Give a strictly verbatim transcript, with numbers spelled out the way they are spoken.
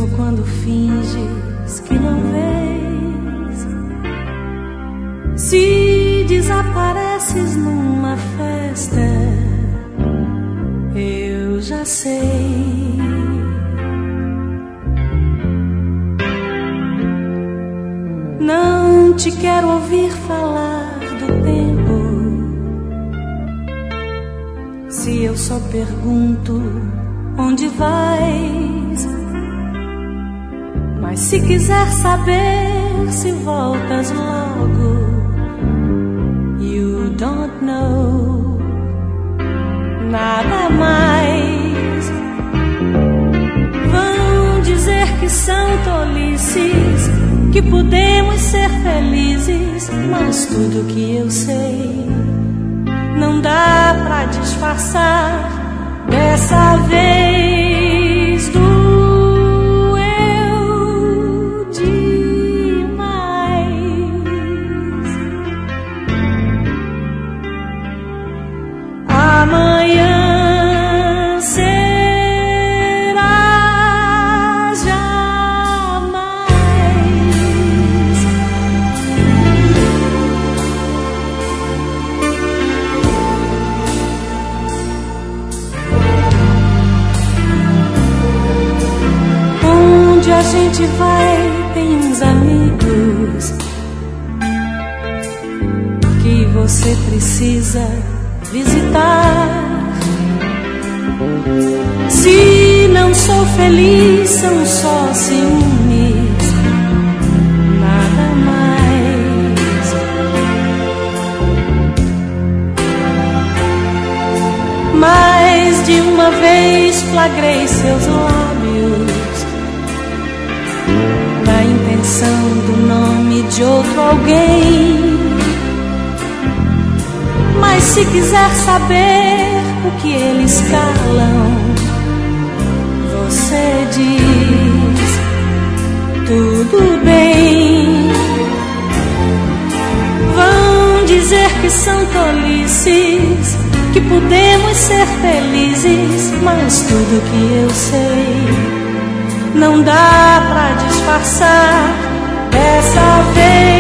quando finges que não vês. Se desapareces numa festa, eu já sei. Não te quero ouvir falar do tempo, se eu só pergunto onde vais. Mas se quiser saber se voltas logo, you don't know nada mais. Vão dizer que são tolices, que podemos ser felizes, mas tudo que eu sei não dá pra disfarçar. Dessa vez doeu demais. Amanhã será jamais. Onde a gente vai tem uns amigos que você precisa visitar. Se não sou feliz, são só ciúmes, nada mais. Mais de uma vez flagrei seus lábios na intenção do nome de outro alguém. Mas se quiser saber o que eles calam, você diz tudo bem. Vão dizer que são tolices, que podemos ser felizes, mas tudo que eu sei não dá pra disfarçar. Dessa vez